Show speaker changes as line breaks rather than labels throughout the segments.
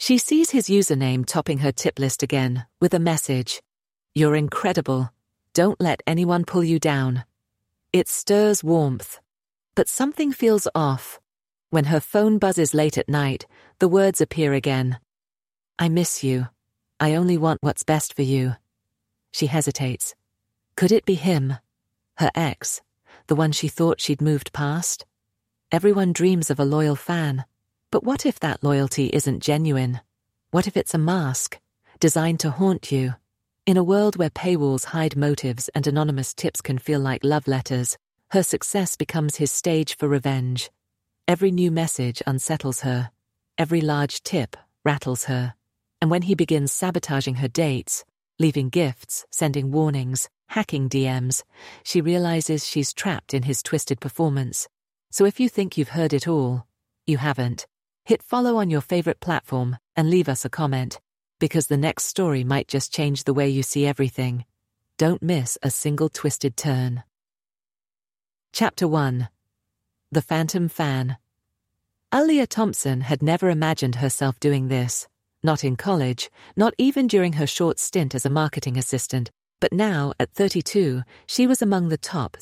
She sees his username topping her tip list again, with a message. "You're incredible. Don't let anyone pull you down." It stirs warmth. But something feels off. When her phone buzzes late at night, the words appear again. "I miss you. I only want what's best for you." She hesitates. Could it be him? Her ex? The one she thought she'd moved past? Everyone dreams of a loyal fan. But what if that loyalty isn't genuine? What if it's a mask, designed to haunt you? In a world where paywalls hide motives and anonymous tips can feel like love letters, her success becomes his stage for revenge. Every new message unsettles her. Every large tip rattles her. And when he begins sabotaging her dates, leaving gifts, sending warnings, hacking DMs, she realizes she's trapped in his twisted performance. So if you think you've heard it all, you haven't. Hit follow on your favorite platform and leave us a comment, because the next story might just change the way you see everything. Don't miss a single twisted turn. Chapter 1. The Phantom Fan. Aaliyah Thompson had never imagined herself doing this. Not in college, not even during her short stint as a marketing assistant, but now, at 32, she was among the top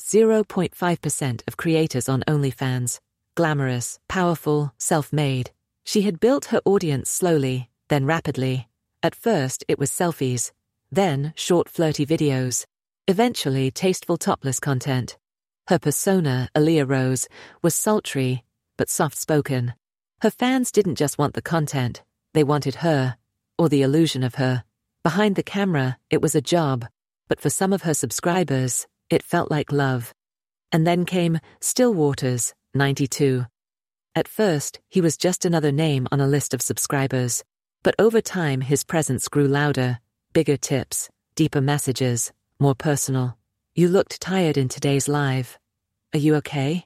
0.5% of creators on OnlyFans. Glamorous, powerful, self-made. She had built her audience slowly, then rapidly. At first, it was selfies, then short flirty videos, eventually tasteful topless content. Her persona, Aaliyah Rose, was sultry, but soft-spoken. Her fans didn't just want the content, they wanted her, or the illusion of her. Behind the camera, it was a job, but for some of her subscribers, it felt like love. And then came Still Waters, 92. At first, he was just another name on a list of subscribers, but over time his presence grew louder, bigger tips, deeper messages, more personal. "You looked tired in today's live. Are you okay?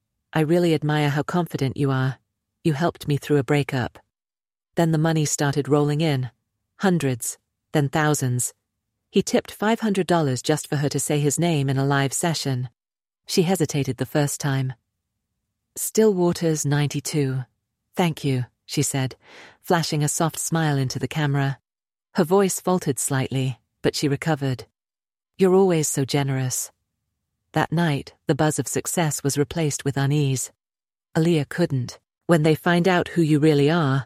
I really admire how confident you are. You helped me through a breakup." Then the money started rolling in. Hundreds, then thousands. He tipped $500 just for her to say his name in a live session. She hesitated the first time. "Still Waters, 92. Thank you," she said, flashing a soft smile into the camera. Her voice faltered slightly, but she recovered. "You're always so generous." That night, the buzz of success was replaced with unease. Aaliyah couldn't. "When they find out who you really are."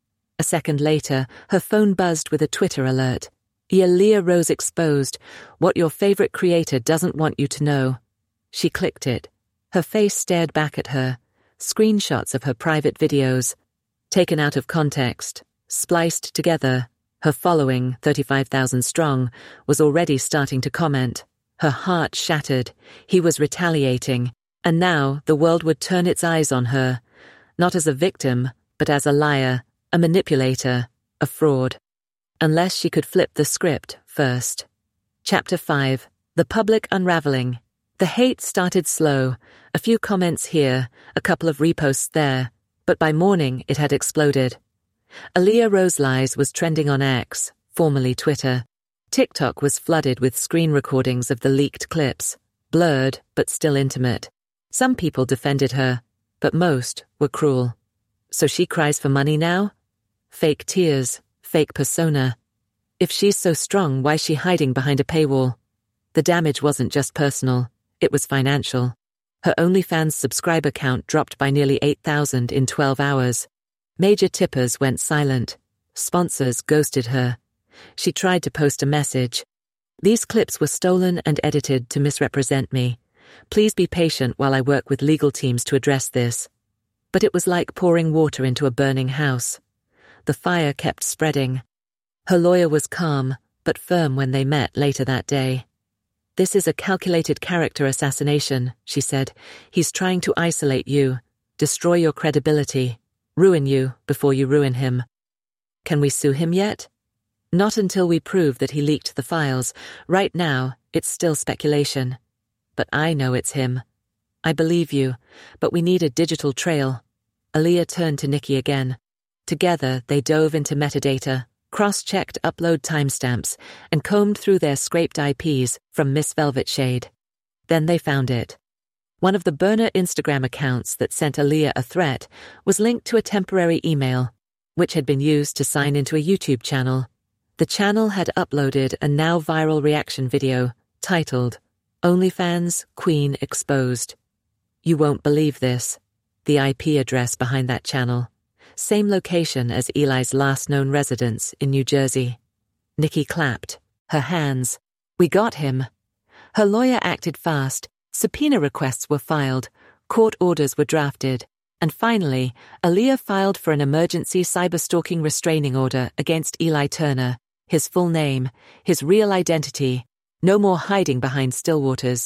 A second later, her phone buzzed with a Twitter alert. "Aaliyah Rose exposed. What your favorite creator doesn't want you to know." She clicked it. Her face stared back at her. Screenshots of her private videos, taken out of context, spliced together. Her following, 35,000 strong, was already starting to comment. Her heart shattered. He was retaliating, and now the world would turn its eyes on her, not as a victim, but as a liar, a manipulator, a fraud. Unless she could flip the script first. Chapter 5. The Public Unraveling. The hate started slow, a few comments here, a couple of reposts there, but by morning it had exploded. Aaliyah Rose Lies was trending on X, formerly Twitter. TikTok was flooded with screen recordings of the leaked clips, blurred but still intimate. Some people defended her, but most were cruel. So she cries for money now? Fake tears, fake persona. If she's so strong, why's she hiding behind a paywall? The damage wasn't just personal, it was financial. Her OnlyFans subscriber count dropped by nearly 8,000 in 12 hours. Major tippers went silent. Sponsors ghosted her. She tried to post a message. "These clips were stolen and edited to misrepresent me. Please be patient while I work with legal teams to address this." But it was like pouring water into a burning house. The fire kept spreading. Her lawyer was calm, but firm when they met later that day. "This is a calculated character assassination," she said. "He's trying to isolate you, destroy your credibility, ruin you before you ruin him." "Can we sue him yet?" "Not until we prove that he leaked the files. Right now, it's still speculation. But I know it's him. I believe you, but we need a digital trail." Aaliyah turned to Nikki again. Together, they dove into metadata, cross-checked upload timestamps, and combed through their scraped IPs from Miss Velvet Shade. Then they found it. One of the burner Instagram accounts that sent Aaliyah a threat was linked to a temporary email. which had been used to sign into a YouTube channel. The channel had uploaded a now viral reaction video titled, OnlyFans Queen Exposed. You won't believe this. The IP address behind that channel. Same location as Eli's last known residence in New Jersey. Nikki clapped, her hands. We got him. Her lawyer acted fast. Subpoena requests were filed. Court orders were drafted. And finally, Aaliyah filed for an emergency cyberstalking restraining order against Eli Turner, his full name, his real identity, no more hiding behind Stillwaters,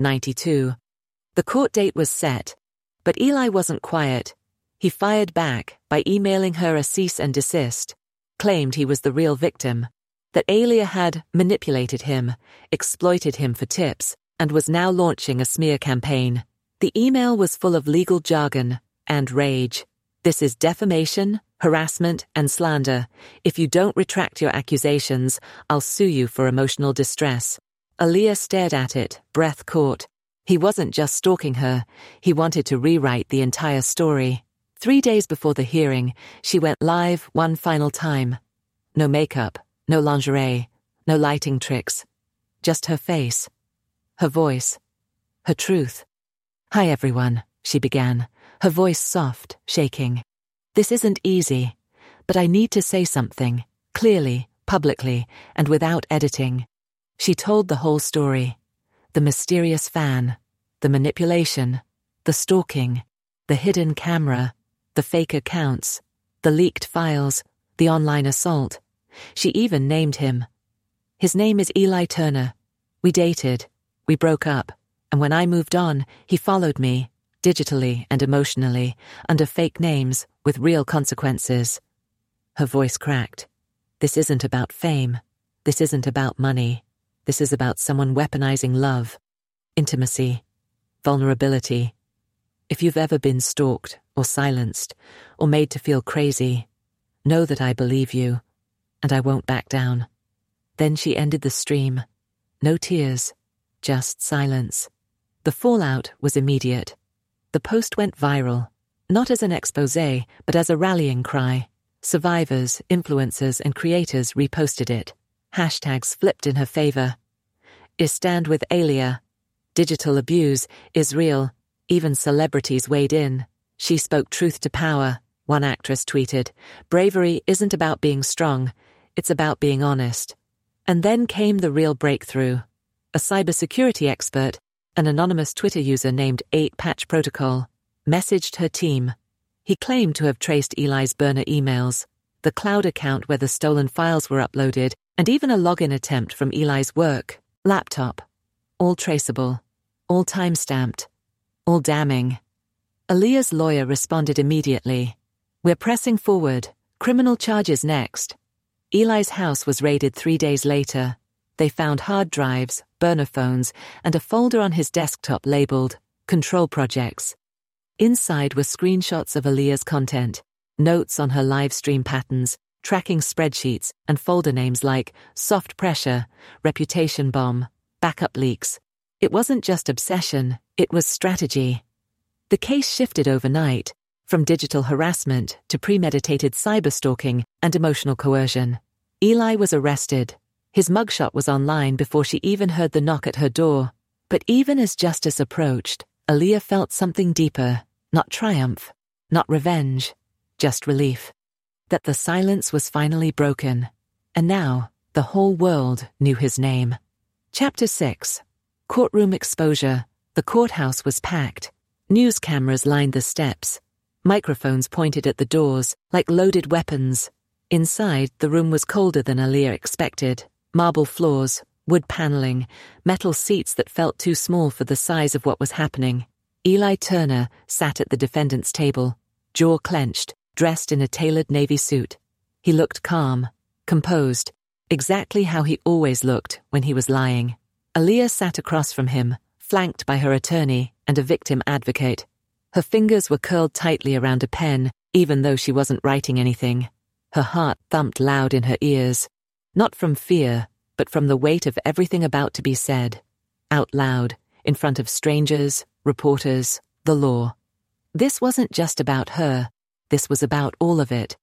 92. The court date was set, but Eli wasn't quiet. He fired back by emailing her a cease and desist, claimed he was the real victim, that Aaliyah had manipulated him, exploited him for tips, and was now launching a smear campaign. The email was full of legal jargon and rage. This is defamation, harassment, and slander. If you don't retract your accusations, I'll sue you for emotional distress. Aaliyah stared at it, breath caught. He wasn't just stalking her, he wanted to rewrite the entire story. 3 days before the hearing, she went live one final time. No makeup, no lingerie, no lighting tricks. Just her face, her voice, her truth. Hi everyone, she began, her voice soft, shaking. This isn't easy, but I need to say something, clearly, publicly, and without editing. She told the whole story. The mysterious fan, the manipulation, the stalking, the hidden camera, the fake accounts, the leaked files, the online assault. She even named him. His name is Eli Turner. We dated, we broke up, and when I moved on, he followed me, digitally and emotionally, under fake names, with real consequences. Her voice cracked. This isn't about fame. This isn't about money. This is about someone weaponizing love, intimacy, vulnerability. If you've ever been stalked, or silenced, or made to feel crazy, know that I believe you, and I won't back down. Then she ended the stream. No tears, just silence. The fallout was immediate. The post went viral, not as an exposé, but as a rallying cry. Survivors, influencers, and creators reposted it. Hashtags flipped in her favor. I stand with Aaliyah. Digital abuse is real. Even celebrities weighed in. She spoke truth to power, one actress tweeted. Bravery isn't about being strong, it's about being honest. And then came the real breakthrough. A cybersecurity expert, an anonymous Twitter user named 8Patch Protocol, messaged her team. He claimed to have traced Eli's burner emails, the cloud account where the stolen files were uploaded, and even a login attempt from Eli's work laptop. All traceable, all time-stamped, all damning. Aaliyah's lawyer responded immediately. We're pressing forward. Criminal charges next. Eli's house was raided 3 days later. They found hard drives, burner phones, and a folder on his desktop labeled Control Projects. Inside were screenshots of Aaliyah's content, notes on her live stream patterns, tracking spreadsheets, and folder names like Soft Pressure, Reputation Bomb, Backup Leaks. It wasn't just obsession, it was strategy. The case shifted overnight, from digital harassment to premeditated cyberstalking and emotional coercion. Eli was arrested. His mugshot was online before she even heard the knock at her door. But even as justice approached, Aaliyah felt something deeper, not triumph, not revenge, just relief. That the silence was finally broken, and now the whole world knew his name. Chapter 6. Courtroom exposure. The courthouse was packed. News cameras lined the steps. Microphones pointed at the doors, like loaded weapons. Inside, the room was colder than Aaliyah expected. Marble floors, wood paneling, metal seats that felt too small for the size of what was happening. Eli Turner sat at the defendant's table, jaw clenched, dressed in a tailored navy suit. He looked calm, composed, exactly how he always looked when he was lying. Aaliyah sat across from him, flanked by her attorney and a victim advocate. Her fingers were curled tightly around a pen, even though she wasn't writing anything. Her heart thumped loud in her ears, not from fear, but from the weight of everything about to be said, out loud, in front of strangers, reporters, the law. This wasn't just about her, this was about all of it. The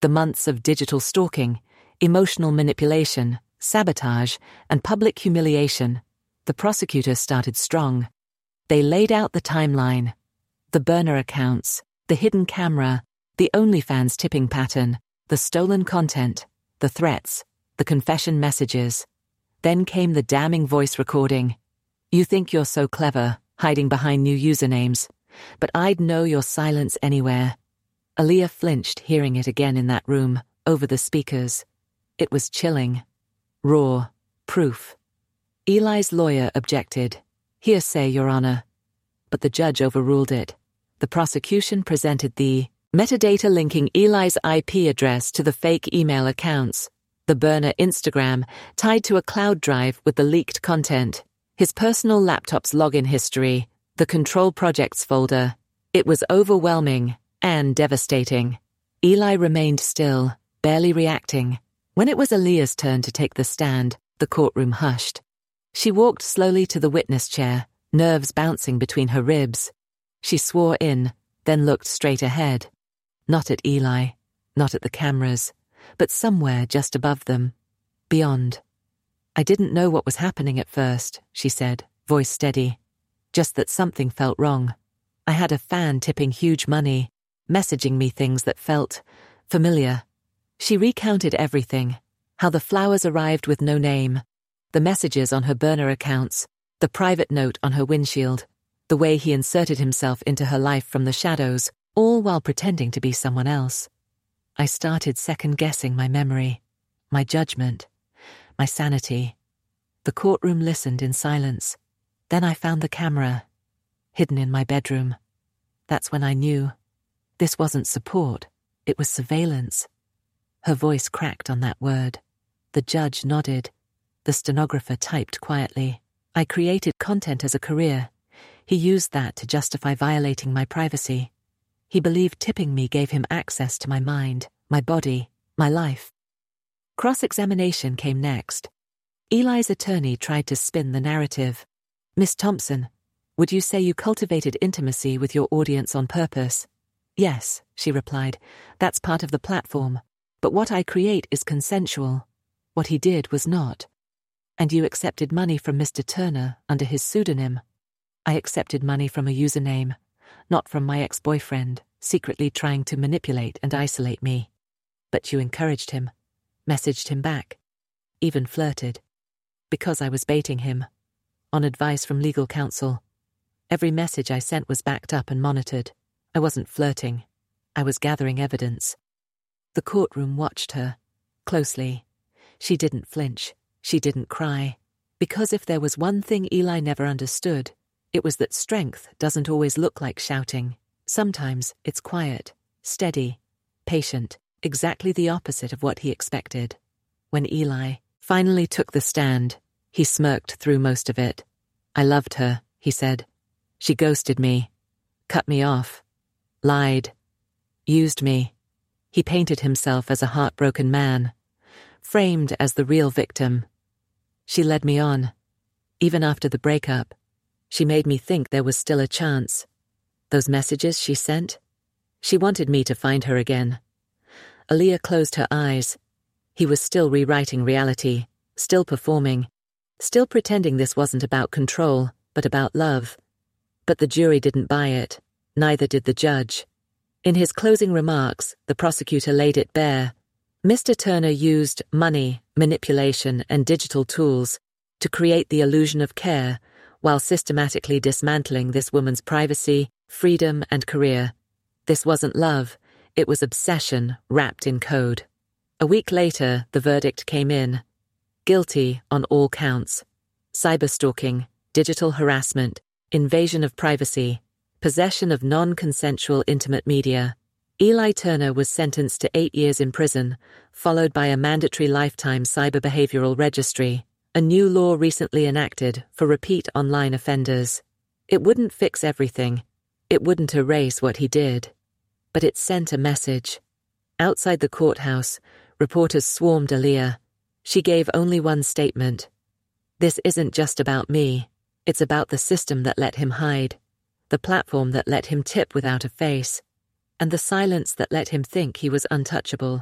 The months of digital stalking, emotional manipulation, sabotage, and public humiliation. The prosecutors started strong. They laid out the timeline. The burner accounts, the hidden camera, the OnlyFans tipping pattern, the stolen content, the threats, the confession messages. Then came the damning voice recording. You think you're so clever, hiding behind new usernames, but I'd know your silence anywhere. Aaliyah flinched hearing it again in that room, over the speakers. It was chilling. Raw. Proof. Eli's lawyer objected. Hearsay, Your Honor. But the judge overruled it. The prosecution presented the metadata linking Eli's IP address to the fake email accounts, the burner Instagram tied to a cloud drive with the leaked content, his personal laptop's login history, the control projects folder. It was overwhelming and devastating. Eli remained still, barely reacting. When it was Aaliyah's turn to take the stand, the courtroom hushed. She walked slowly to the witness chair, nerves bouncing between her ribs. She swore in, then looked straight ahead. Not at Eli, not at the cameras, but somewhere just above them, beyond. I didn't know what was happening at first, she said, voice steady. Just that something felt wrong. I had a fan tipping huge money, messaging me things that felt familiar. She recounted everything, how the flowers arrived with no name, the messages on her burner accounts, the private note on her windshield, the way he inserted himself into her life from the shadows, all while pretending to be someone else. I started second-guessing my memory, my judgment, my sanity. The courtroom listened in silence. Then I found the camera, hidden in my bedroom. That's when I knew. This wasn't support, it was surveillance. Her voice cracked on that word. The judge nodded. The stenographer typed quietly. I created content as a career. He used that to justify violating my privacy. He believed tipping me gave him access to my mind, my body, my life. Cross-examination came next. Eli's attorney tried to spin the narrative. Miss Thompson, would you say you cultivated intimacy with your audience on purpose? Yes, she replied. That's part of the platform. But what I create is consensual. What he did was not. And you accepted money from Mr. Turner under his pseudonym. I accepted money from a username, not from my ex-boyfriend, secretly trying to manipulate and isolate me. But you encouraged him, messaged him back, even flirted. Because I was baiting him. On advice from legal counsel. Every message I sent was backed up and monitored. I wasn't flirting. I was gathering evidence. The courtroom watched her, closely. She didn't flinch. She didn't cry. Because if there was one thing Eli never understood, it was that strength doesn't always look like shouting. Sometimes it's quiet, steady, patient, exactly the opposite of what he expected. When Eli finally took the stand, he smirked through most of it. I loved her, he said. She ghosted me, cut me off, lied, used me. He painted himself as a heartbroken man, framed as the real victim. She led me on. Even after the breakup, she made me think there was still a chance. Those messages she sent, she wanted me to find her again. Aaliyah closed her eyes. He was still rewriting reality, still performing, still pretending this wasn't about control, but about love. But the jury didn't buy it, neither did the judge. In his closing remarks, the prosecutor laid it bare. Mr. Turner used money, manipulation, and digital tools to create the illusion of care while systematically dismantling this woman's privacy, freedom, and career. This wasn't love, it was obsession wrapped in code. A week later, the verdict came in. Guilty on all counts. Cyberstalking, digital harassment, invasion of privacy, possession of non-consensual intimate media. Eli Turner was sentenced to 8 years in prison, followed by a mandatory lifetime cyber-behavioral registry, a new law recently enacted for repeat online offenders. It wouldn't fix everything. It wouldn't erase what he did. But it sent a message. Outside the courthouse, reporters swarmed Aaliyah. She gave only one statement. This isn't just about me. It's about the system that let him hide, the platform that let him tip without a face, and the silence that let him think he was untouchable.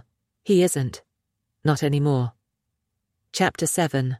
He isn't. Not anymore. Chapter 7.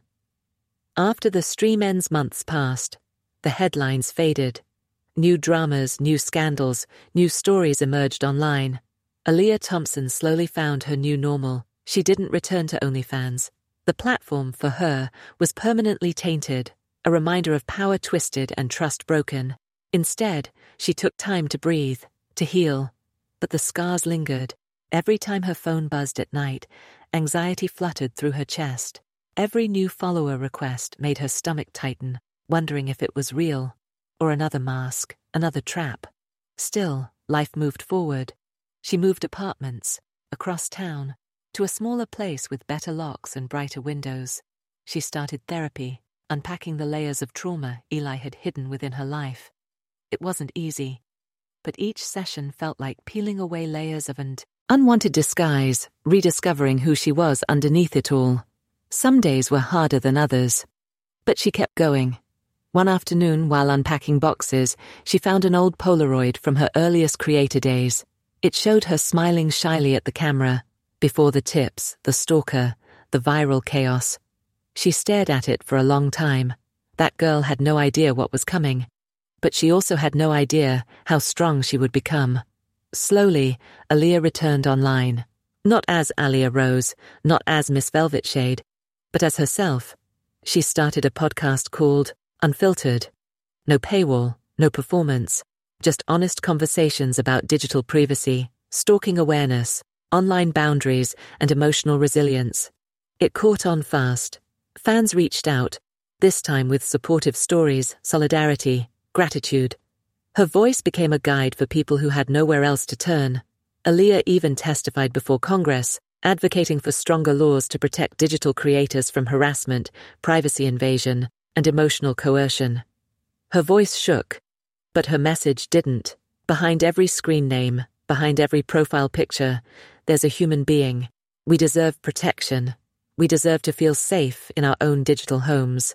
After the Stream Ends months passed, the headlines faded. New dramas, new scandals, new stories emerged online. Aaliyah Thompson slowly found her new normal. She didn't return to OnlyFans. The platform, for her, was permanently tainted, a reminder of power twisted and trust broken. Instead, she took time to breathe, to heal. But the scars lingered. Every time her phone buzzed at night, anxiety fluttered through her chest. Every new follower request made her stomach tighten, wondering if it was real, or another mask, another trap. Still, life moved forward. She moved apartments, across town, to a smaller place with better locks and brighter windows. She started therapy, unpacking the layers of trauma Eli had hidden within her life. It wasn't easy, but each session felt like peeling away layers of an unwanted disguise, rediscovering who she was underneath it all. Some days were harder than others, but she kept going. One afternoon, while unpacking boxes, she found an old Polaroid from her earliest creator days. It showed her smiling shyly at the camera, before the tips, the stalker, the viral chaos. She stared at it for a long time. That girl had no idea what was coming, but she also had no idea how strong she would become. Slowly, Aaliyah returned online. Not as Aaliyah Rose, not as Miss Velvet Shade, but as herself. She started a podcast called Unfiltered. No paywall, no performance, just honest conversations about digital privacy, stalking awareness, online boundaries, and emotional resilience. It caught on fast. Fans reached out, this time with supportive stories, solidarity, gratitude. Her voice became a guide for people who had nowhere else to turn. Aaliyah even testified before Congress, advocating for stronger laws to protect digital creators from harassment, privacy invasion, and emotional coercion. Her voice shook, but her message didn't. Behind every screen name, behind every profile picture, there's a human being. We deserve protection. We deserve to feel safe in our own digital homes.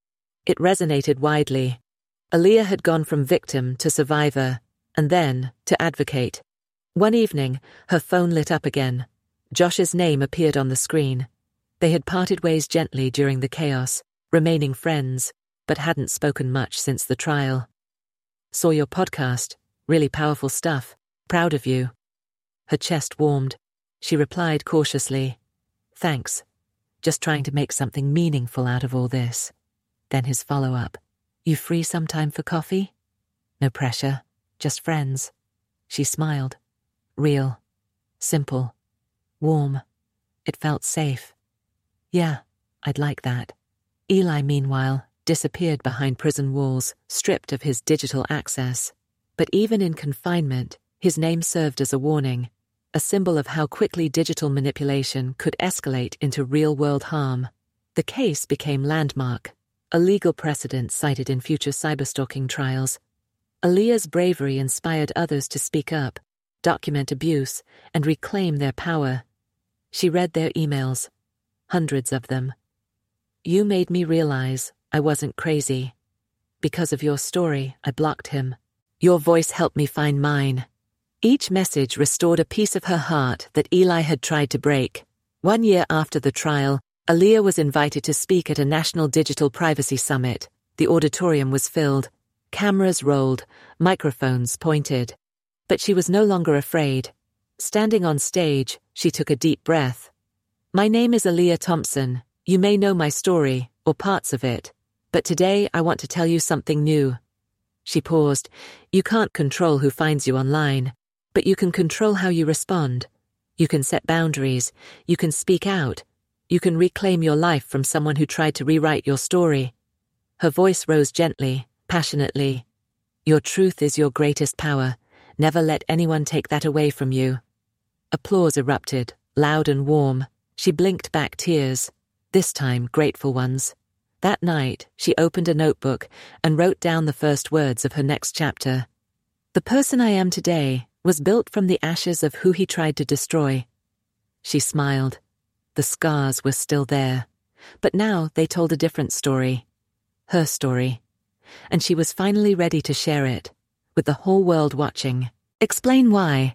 It resonated widely. Aaliyah had gone from victim to survivor, and then to advocate. One evening, her phone lit up again. Josh's name appeared on the screen. They had parted ways gently during the chaos, remaining friends, but hadn't spoken much since the trial. Saw your podcast. Really powerful stuff. Proud of you. Her chest warmed. She replied cautiously, "Thanks. Just trying to make something meaningful out of all this." Then his follow-up. "You free sometime for coffee?" No pressure. Just friends. She smiled. Real. Simple. Warm. It felt safe. "Yeah, I'd like that." Eli, meanwhile, disappeared behind prison walls, stripped of his digital access. But even in confinement, his name served as a warning, a symbol of how quickly digital manipulation could escalate into real-world harm. The case became landmark, a legal precedent cited in future cyberstalking trials. Aaliyah's bravery inspired others to speak up, document abuse, and reclaim their power. She read their emails, hundreds of them. "You made me realize I wasn't crazy. Because of your story, I blocked him. Your voice helped me find mine." Each message restored a piece of her heart that Eli had tried to break. 1 year after the trial, Aaliyah was invited to speak at a national digital privacy summit. The auditorium was filled. Cameras rolled, microphones pointed. But she was no longer afraid. Standing on stage, she took a deep breath. "My name is Aaliyah Thompson. You may know my story, or parts of it. But today I want to tell you something new." She paused. "You can't control who finds you online, but you can control how you respond. You can set boundaries. You can speak out. You can reclaim your life from someone who tried to rewrite your story." Her voice rose gently, passionately. "Your truth is your greatest power. Never let anyone take that away from you." Applause erupted, loud and warm. She blinked back tears, this time grateful ones. That night, she opened a notebook and wrote down the first words of her next chapter. "The person I am today was built from the ashes of who he tried to destroy." She smiled. The scars were still there, but now they told a different story. Her story. And she was finally ready to share it, with the whole world watching. Explain why,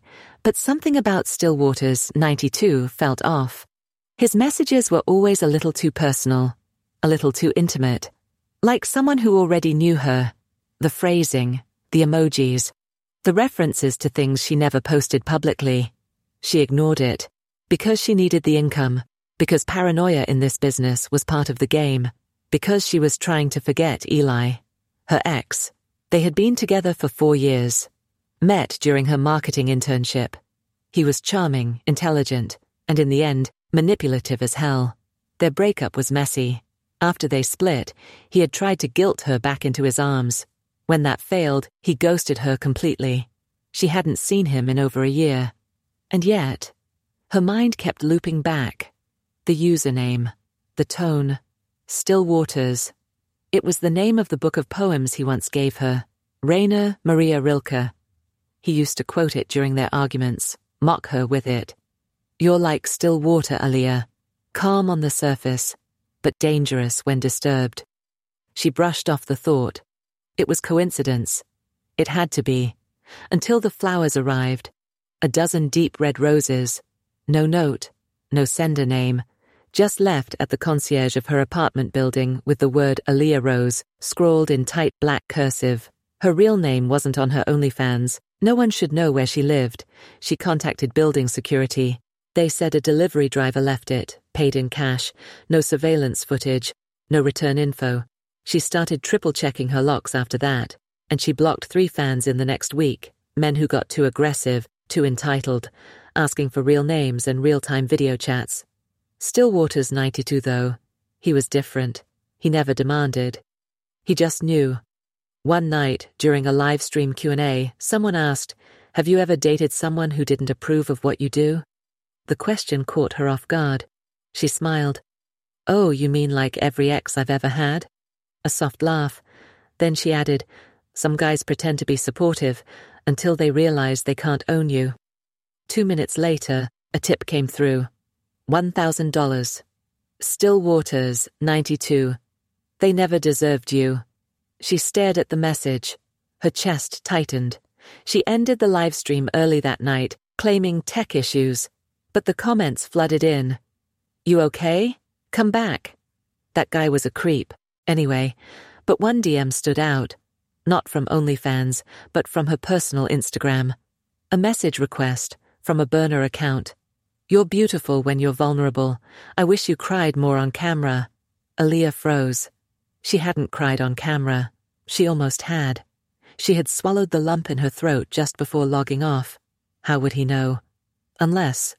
But something about Stillwater's 92 felt off. His messages were always a little too personal, a little too intimate, like someone who already knew her. The phrasing, the emojis, the references to things she never posted publicly. She ignored it, because she needed the income, because paranoia in this business was part of the game, because she was trying to forget Eli, her ex. They had been together for 4 years, met during her marketing internship. He was charming, intelligent, and in the end, manipulative as hell. Their breakup was messy. After they split, he had tried to guilt her back into his arms. When that failed, he ghosted her completely. She hadn't seen him in over a year. And yet, her mind kept looping back. The username, the tone, Stillwaters. It was the name of the book of poems he once gave her, Rainer Maria Rilke. He used to quote it during their arguments, mock her with it. You're like still water, Aaliyah, calm on the surface, but dangerous when disturbed. She brushed off the thought. It was coincidence. It had to be. Until the flowers arrived. A dozen deep red roses. No note, no sender name. Just left at the concierge of her apartment building with the word Aaliyah Rose scrawled in tight black cursive. Her real name wasn't on her OnlyFans. No one should know where she lived. She contacted building security. They said a delivery driver left it, paid in cash, no surveillance footage, no return info. She started triple-checking her locks after that, and she blocked 3 fans in the next week, men who got too aggressive, too entitled, asking for real names and real-time video chats. Stillwater's 92, though. He was different. He never demanded. He just knew. One night, during a live stream Q&A, someone asked, "Have you ever dated someone who didn't approve of what you do?" The question caught her off guard. She smiled. "Oh, you mean like every ex I've ever had?" A soft laugh. Then she added, "Some guys pretend to be supportive until they realize they can't own you." 2 minutes later, a tip came through. $1,000. Stillwater's 92. They never deserved you. She stared at the message. Her chest tightened. She ended the live stream early that night, claiming tech issues. But the comments flooded in. "You okay? Come back." That guy was a creep, anyway. But one DM stood out. Not from OnlyFans, but from her personal Instagram. A message request from a burner account. "You're beautiful when you're vulnerable. I wish you cried more on camera." Aaliyah froze. She hadn't cried on camera. She almost had. She had swallowed the lump in her throat just before logging off. How would he know? Unless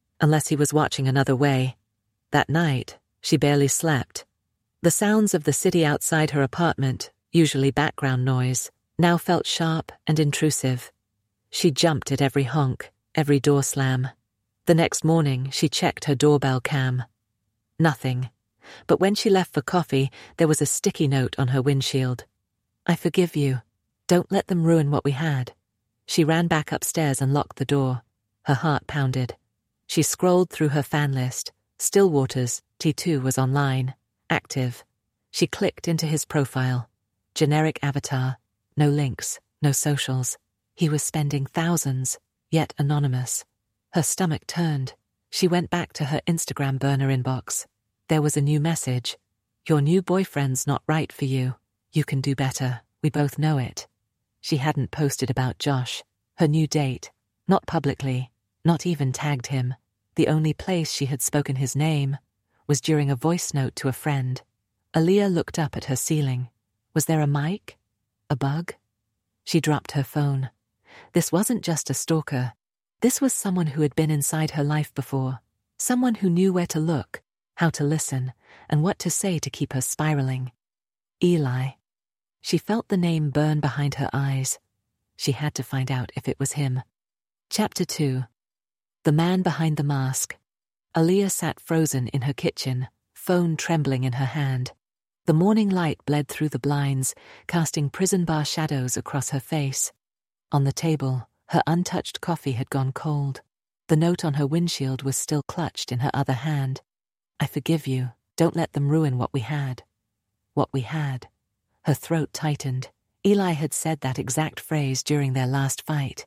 he was watching another way. That night, she barely slept. The sounds of the city outside her apartment, usually background noise, now felt sharp and intrusive. She jumped at every honk, every door slam. The next morning, she checked her doorbell cam. Nothing. But when she left for coffee, there was a sticky note on her windshield. "I forgive you. Don't let them ruin what we had." She ran back upstairs and locked the door. Her heart pounded. She scrolled through her fan list. Stillwater's T2 was online, active. She clicked into his profile. Generic avatar. No links, no socials. He was spending thousands, yet anonymous. Her stomach turned. She went back to her Instagram burner inbox. There was a new message. "Your new boyfriend's not right for you. You can do better. We both know it." She hadn't posted about Josh, her new date. Not publicly. Not even tagged him. The only place she had spoken his name was during a voice note to a friend. Aaliyah looked up at her ceiling. Was there a mic? A bug? She dropped her phone. This wasn't just a stalker. This was someone who had been inside her life before. Someone who knew where to look, how to listen, and what to say to keep her spiraling. Eli. She felt the name burn behind her eyes. She had to find out if it was him. Chapter 2. The man behind the mask. Aaliyah sat frozen in her kitchen, phone trembling in her hand. The morning light bled through the blinds, casting prison bar shadows across her face. On the table, her untouched coffee had gone cold. The note on her windshield was still clutched in her other hand. "I forgive you. Don't let them ruin what we had." What we had. Her throat tightened. Eli had said that exact phrase during their last fight.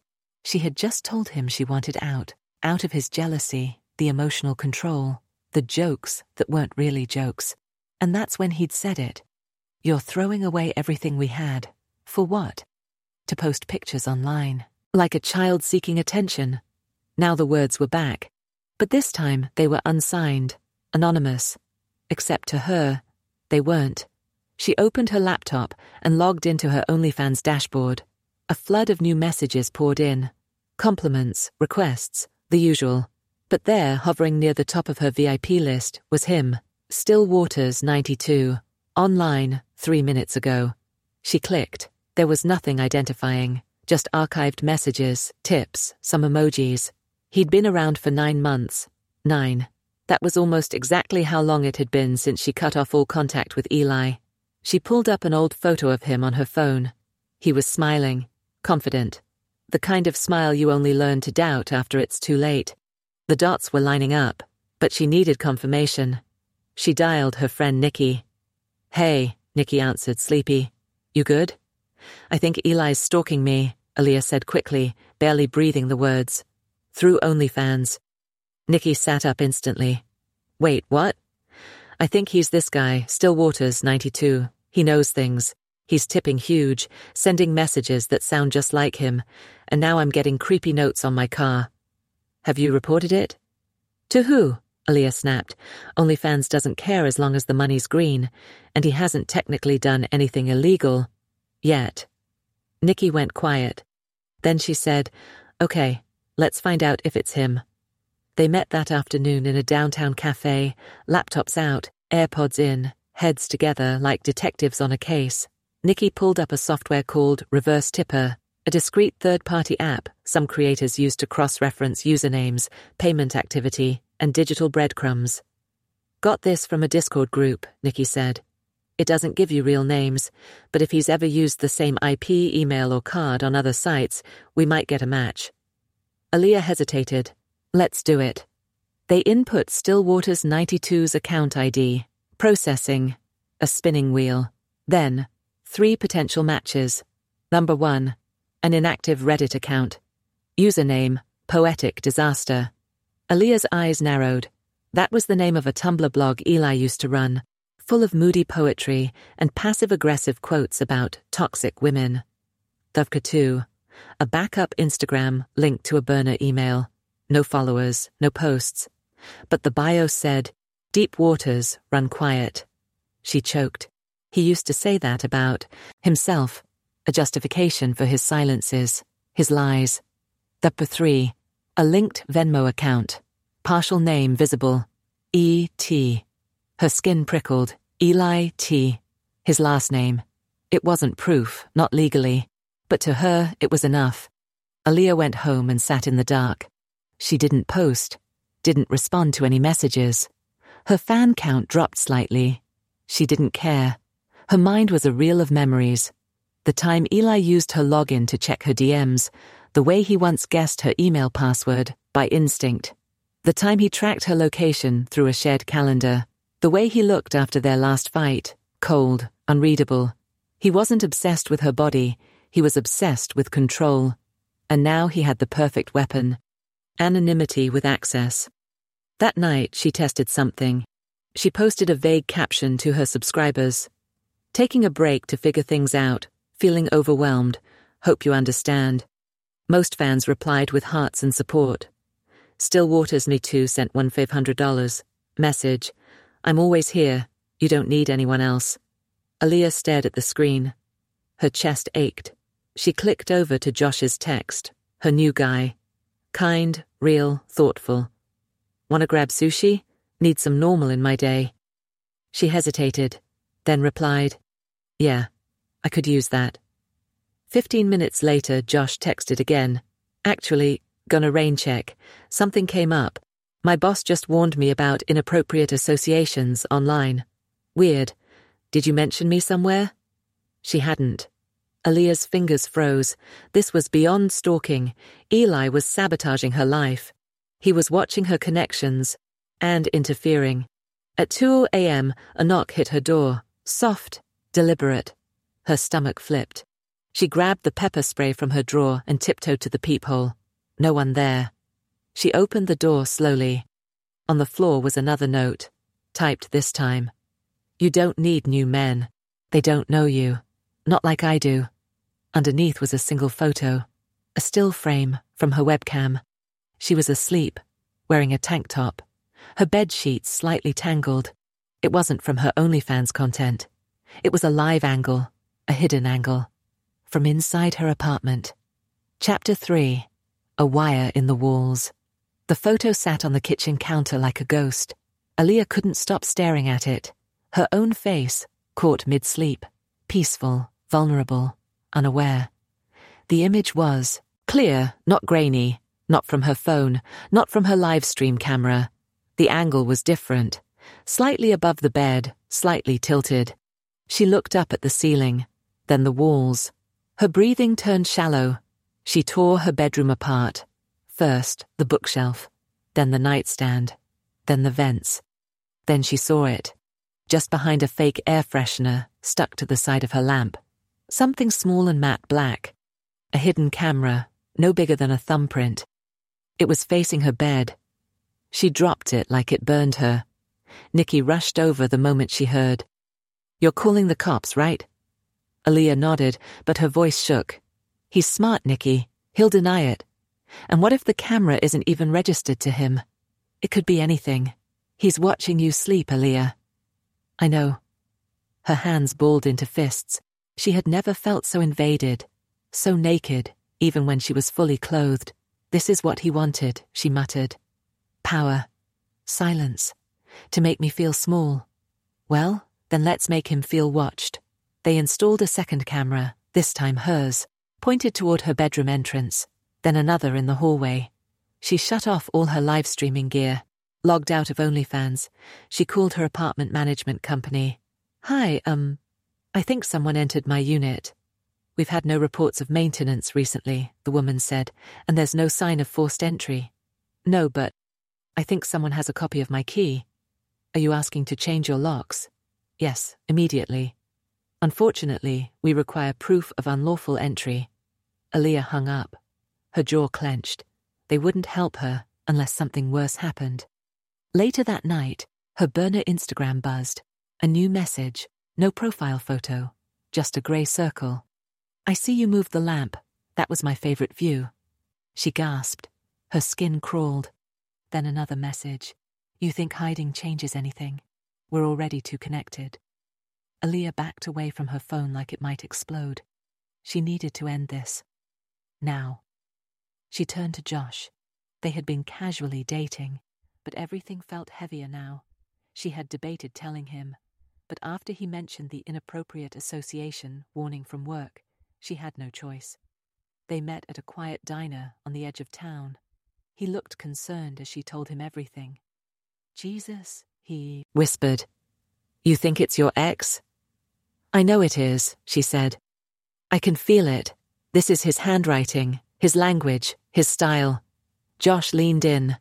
She had just told him she wanted out of his jealousy, the emotional control, the jokes that weren't really jokes. And that's when he'd said it. You're throwing away everything we had. For what? To post pictures online, like a child seeking attention. Now the words were back, but this time they were unsigned, anonymous. Except to her, they weren't. She opened her laptop and logged into her OnlyFans dashboard. A flood of new messages poured in. Compliments, requests, the usual. But there, hovering near the top of her VIP list, was him, Still Waters 92, online 3 minutes ago. She clicked. There was nothing identifying, just archived messages, tips, some emojis. He'd been around for 9 months. 9. That was almost exactly how long it had been since she cut off all contact with Eli. She pulled up an old photo of him on her phone. He was smiling, confident. The kind of smile you only learn to doubt after it's too late. The dots were lining up, but she needed confirmation. She dialed her friend Nikki. "Hey," Nikki answered, sleepy. "You good?" "I think Eli's stalking me," Aaliyah said quickly, barely breathing the words. "Through OnlyFans." Nikki sat up instantly. "Wait, what?" "I think he's this guy, Still Waters 92. He knows things. He's tipping huge, sending messages that sound just like him, and now I'm getting creepy notes on my car." "Have you reported it?" "To who?" Aaliyah snapped. "OnlyFans doesn't care as long as the money's green, and he hasn't technically done anything illegal. Yet." Nikki went quiet. Then she said, "Okay, let's find out if it's him." They met that afternoon in a downtown cafe, laptops out, AirPods in, heads together like detectives on a case. Nikki pulled up a software called Reverse Tipper, a discrete third-party app some creators use to cross-reference usernames, payment activity, and digital breadcrumbs. "Got this from a Discord group," Nikki said. "It doesn't give you real names, but if he's ever used the same IP, email, or card on other sites, we might get a match." Aaliyah hesitated. "Let's do it." They input Still Waters 92's account ID, processing, a spinning wheel. Then, 3 potential matches. Number 1, an inactive Reddit account. Username, Poetic Disaster. Aaliyah's eyes narrowed. That was the name of a Tumblr blog Eli used to run, full of moody poetry and passive-aggressive quotes about toxic women. Dovka 2, a backup Instagram linked to a burner email. No followers, no posts. But the bio said, "Deep waters run quiet." She choked. He used to say that about himself, a justification for his silences, his lies. Dovka 3, a linked Venmo account. Partial name visible. E.T. Her skin prickled. Eli T. His last name. It wasn't proof, not legally. But to her, it was enough. Aaliyah went home and sat in the dark. She didn't post, didn't respond to any messages. Her fan count dropped slightly. She didn't care. Her mind was a reel of memories. The time Eli used her login to check her DMs, the way he once guessed her email password, by instinct. The time he tracked her location through a shared calendar. The way he looked after their last fight, cold, unreadable. He wasn't obsessed with her body, he was obsessed with control. And now he had the perfect weapon. Anonymity with access. That night, she tested something. She posted a vague caption to her subscribers. "Taking a break to figure things out, feeling overwhelmed, hope you understand." Most fans replied with hearts and support. Still Waters Me Too sent one $500. Message, "I'm always here, you don't need anyone else." Aaliyah stared at the screen. Her chest ached. She clicked over to Josh's text, her new guy. Kind, real, thoughtful. "Wanna grab sushi? Need some normal in my day." She hesitated, then replied, "Yeah, I could use that." 15 minutes later, Josh texted again. "Actually, gonna rain check. Something came up. My boss just warned me about inappropriate associations online. Weird. Did you mention me somewhere?" She hadn't. Aaliyah's fingers froze. This was beyond stalking. Eli was sabotaging her life. He was watching her connections and interfering. At 2 a.m., a knock hit her door. Soft, deliberate. Her stomach flipped. She grabbed the pepper spray from her drawer and tiptoed to the peephole. No one there. She opened the door slowly. On the floor was another note, typed this time. You don't need new men. They don't know you. Not like I do. Underneath was a single photo, a still frame from her webcam. She was asleep, wearing a tank top, her bed sheets slightly tangled. It wasn't from her OnlyFans content. It was a live angle, a hidden angle, from inside her apartment. Chapter 3. A wire in the walls. The photo sat on the kitchen counter like a ghost. Aaliyah couldn't stop staring at it. Her own face, caught mid-sleep, peaceful, vulnerable, unaware. The image was clear, not grainy, not from her phone, not from her live stream camera. The angle was different, slightly above the bed, slightly tilted. She looked up at the ceiling, then the walls. Her breathing turned shallow. She tore her bedroom apart. First, the bookshelf, then the nightstand, then the vents. Then she saw it, just behind a fake air freshener stuck to the side of her lamp. Something small and matte black. A hidden camera, no bigger than a thumbprint. It was facing her bed. She dropped it like it burned her. Nikki rushed over the moment she heard. You're calling the cops, right? Aaliyah nodded, but her voice shook. He's smart, Nikki. He'll deny it. And what if the camera isn't even registered to him? It could be anything. He's watching you sleep, Aaliyah. I know. Her hands balled into fists. She had never felt so invaded, so naked, even when she was fully clothed. This is what he wanted, she muttered. Power. Silence. To make me feel small. Well, then let's make him feel watched. They installed a second camera, this time hers, pointed toward her bedroom entrance, then another in the hallway. She shut off all her live streaming gear, logged out of OnlyFans. She called her apartment management company. Hi, I think someone entered my unit. We've had no reports of maintenance recently, the woman said, and there's no sign of forced entry. No, but I think someone has a copy of my key. Are you asking to change your locks? Yes, immediately. Unfortunately, we require proof of unlawful entry. Aaliyah hung up. Her jaw clenched. They wouldn't help her unless something worse happened. Later that night, her burner Instagram buzzed. A new message, no profile photo, just a grey circle. I see you moved the lamp. That was my favorite view. She gasped. Her skin crawled. Then another message. You think hiding changes anything? We're already too connected. Aaliyah backed away from her phone like it might explode. She needed to end this. Now. She turned to Josh. They had been casually dating, but everything felt heavier now. She had debated telling him, but after he mentioned the inappropriate association warning from work, she had no choice. They met at a quiet diner on the edge of town. He looked concerned as she told him everything. Jesus, he whispered. You think it's your ex? I know it is, she said. I can feel it. This is his handwriting, his language, his style. Josh leaned in.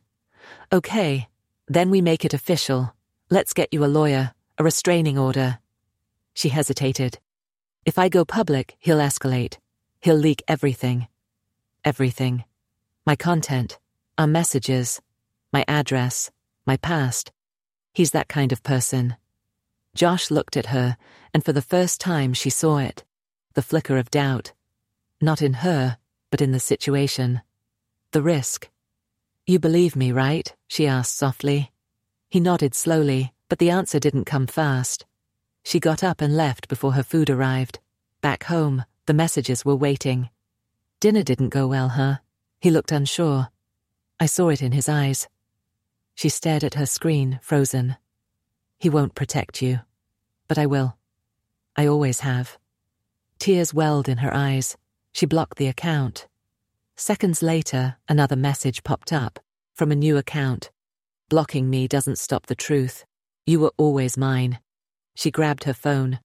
Okay, then we make it official. Let's get you a lawyer, a restraining order. She hesitated. If I go public, he'll escalate. He'll leak everything. Everything. My content, our messages, my address, my past. He's that kind of person. Josh looked at her, and for the first time she saw it. The flicker of doubt. Not in her, but in the situation. The risk. You believe me, right? She asked softly. He nodded slowly, but the answer didn't come fast. She got up and left before her food arrived. Back home, the messages were waiting. Dinner didn't go well, huh? He looked unsure. I saw it in his eyes. She stared at her screen, frozen. He won't protect you. But I will. I always have. Tears welled in her eyes. She blocked the account. Seconds later, another message popped up, from a new account. Blocking me doesn't stop the truth. You were always mine. She grabbed her phone.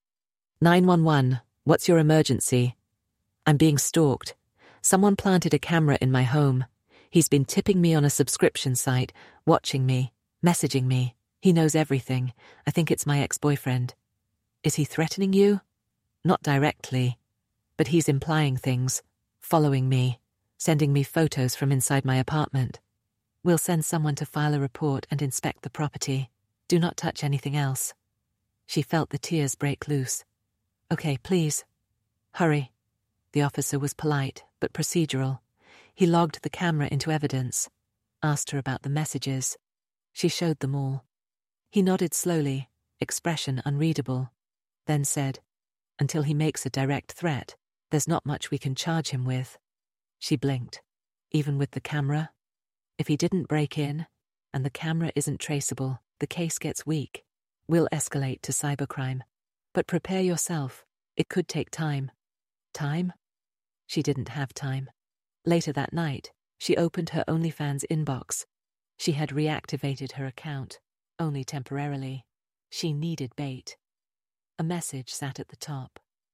911, what's your emergency? I'm being stalked. Someone planted a camera in my home. He's been tipping me on a subscription site, watching me, messaging me. He knows everything. I think it's my ex-boyfriend. Is he threatening you? Not directly. but he's implying things, following me, sending me photos from inside my apartment. We'll send someone to file a report and inspect the property. Do not touch anything else. She felt the tears break loose. Okay, please. Hurry. The officer was polite, but procedural. He logged the camera into evidence, asked her about the messages. She showed them all. He nodded slowly, expression unreadable, then said, "Until he makes a direct threat, there's not much we can charge him with." She blinked. Even with the camera? If he didn't break in, and the camera isn't traceable, the case gets weak. We'll escalate to cybercrime. But prepare yourself. It could take time. Time? She didn't have time. Later that night, she opened her OnlyFans inbox. She had reactivated her account, only temporarily. She needed bait. A message sat at the top.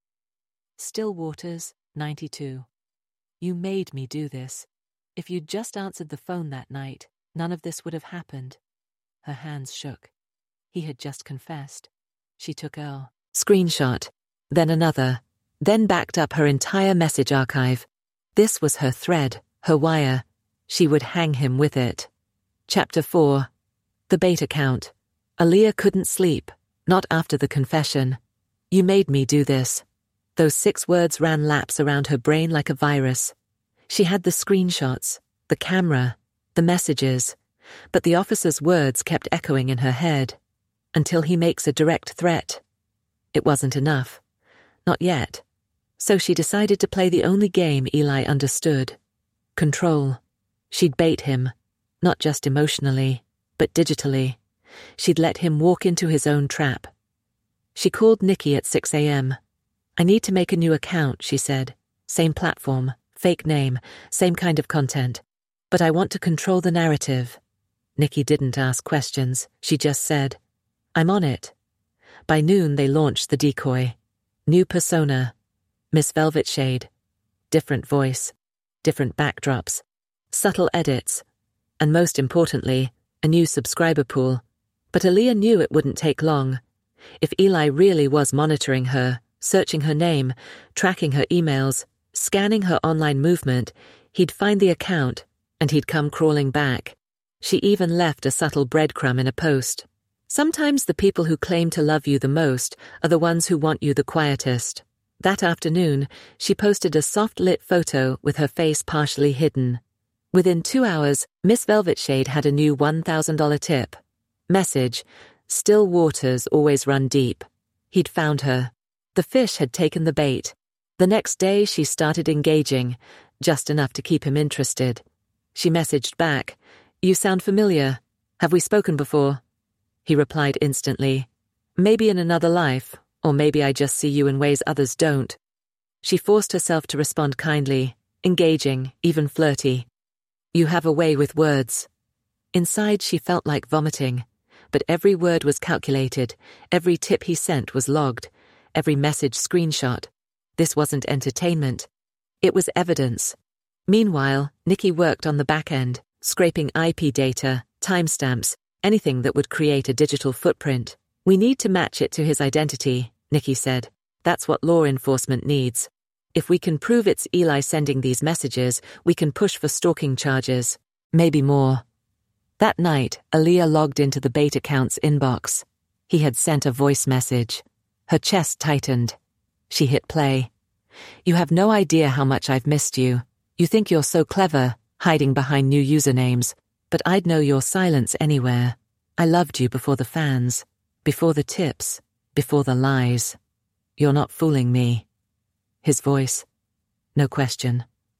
Still Waters, 92. You made me do this. If you'd just answered the phone that night, none of this would have happened. Her hands shook. He had just confessed. She took a screenshot, then another, then backed up her entire message archive. This was her thread, her wire. She would hang him with it. Chapter 4. The bait account. Aaliyah couldn't sleep, not after the confession. You made me do this. Those 6 words ran laps around her brain like a virus. She had the screenshots, the camera, the messages, but the officer's words kept echoing in her head. Until he makes a direct threat. It wasn't enough. Not yet. So she decided to play the only game Eli understood. Control. She'd bait him, not just emotionally, but digitally. She'd let him walk into his own trap. She called Nikki at 6 a.m. "I need to make a new account," she said. "Same platform, fake name, same kind of content. But I want to control the narrative." Nikki didn't ask questions. She just said, "I'm on it." By noon they launched the decoy. New persona. Miss Velvet Shade. Different voice. Different backdrops. Subtle edits. And most importantly, a new subscriber pool. But Aaliyah knew it wouldn't take long. If Eli really was monitoring her, searching her name, tracking her emails, scanning her online movement, he'd find the account, and he'd come crawling back. She even left a subtle breadcrumb in a post. Sometimes the people who claim to love you the most are the ones who want you the quietest. That afternoon, she posted a soft-lit photo with her face partially hidden. Within 2 hours, Miss Velvet Shade had a new $1,000 tip. Message, "Still waters always run deep." He'd found her. The fish had taken the bait. The next day she started engaging, just enough to keep him interested. She messaged back, "You sound familiar. Have we spoken before?" He replied instantly, "Maybe in another life, or maybe I just see you in ways others don't." She forced herself to respond kindly, engaging, even flirty. "You have a way with words." Inside she felt like vomiting, but every word was calculated, every tip he sent was logged, every message screenshot. This wasn't entertainment. It was evidence. Meanwhile, Nikki worked on the back end, scraping IP data, timestamps, anything that would create a digital footprint. "We need to match it to his identity," Nikki said. "That's what law enforcement needs. If we can prove it's Eli sending these messages, we can push for stalking charges. Maybe more." That night, Aaliyah logged into the bait account's inbox. He had sent a voice message. Her chest tightened. She hit play. "You have no idea how much I've missed you. You think you're so clever, hiding behind new usernames, but I'd know your silence anywhere. I loved you before the fans, before the tips, before the lies. You're not fooling me." His voice. No question.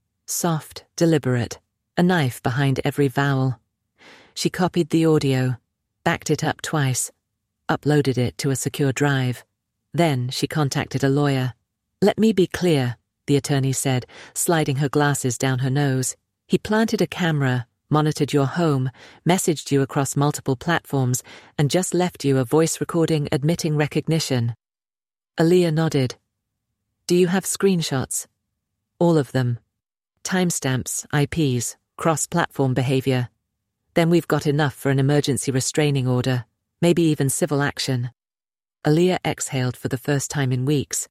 Soft, deliberate, a knife behind every vowel. She copied the audio, backed it up twice, uploaded it to a secure drive. Then she contacted a lawyer. "Let me be clear," the attorney said, sliding her glasses down her nose. "He planted a camera, monitored your home, messaged you across multiple platforms, and just left you a voice recording admitting recognition." Aaliyah nodded. "Do you have screenshots?" "All of them. Timestamps, IPs, cross-platform behavior. Then we've got enough for an emergency restraining order, maybe even civil action." Aaliyah exhaled for the first time in weeks.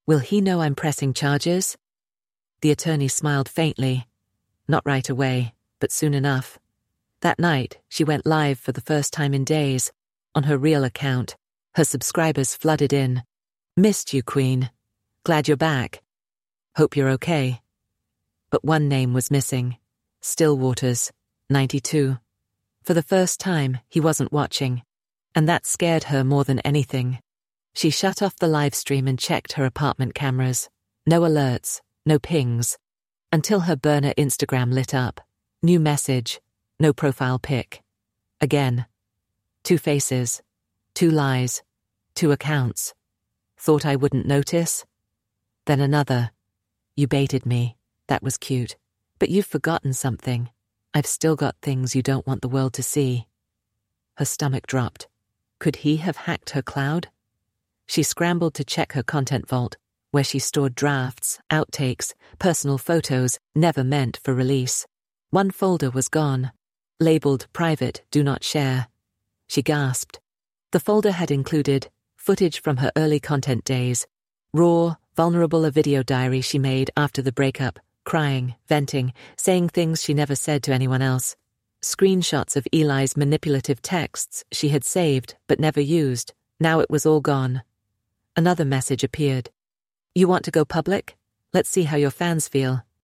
Will he know I'm pressing charges? The attorney smiled faintly. Not right away, but soon enough. That night, she went live for the first time in days, on her real account. Her subscribers flooded in. Missed you, Queen. Glad you're back. Hope you're okay. But one name was missing. Stillwaters, 92. For the first time, he wasn't watching, and that scared her more than anything. She shut off the live stream and checked her apartment cameras. No alerts, no pings, until her burner Instagram lit up. New message, no profile pic. Again. 2 faces, 2 lies, 2 accounts. Thought I wouldn't notice? Then another. You baited me. That was cute. But you've forgotten something. I've still got things you don't want the world to see. Her stomach dropped. Could he have hacked her cloud? She scrambled to check her content vault, where she stored drafts, outtakes, personal photos never meant for release. One folder was gone, labeled Private Do Not Share. She gasped. The folder had included footage from her early content days, raw, vulnerable a video diary she made after the breakup, crying, venting, saying things she never said to anyone else, screenshots of Eli's manipulative texts she had saved but never used. Now it was all gone. Another message appeared. You want to go public? Let's see how your fans feel.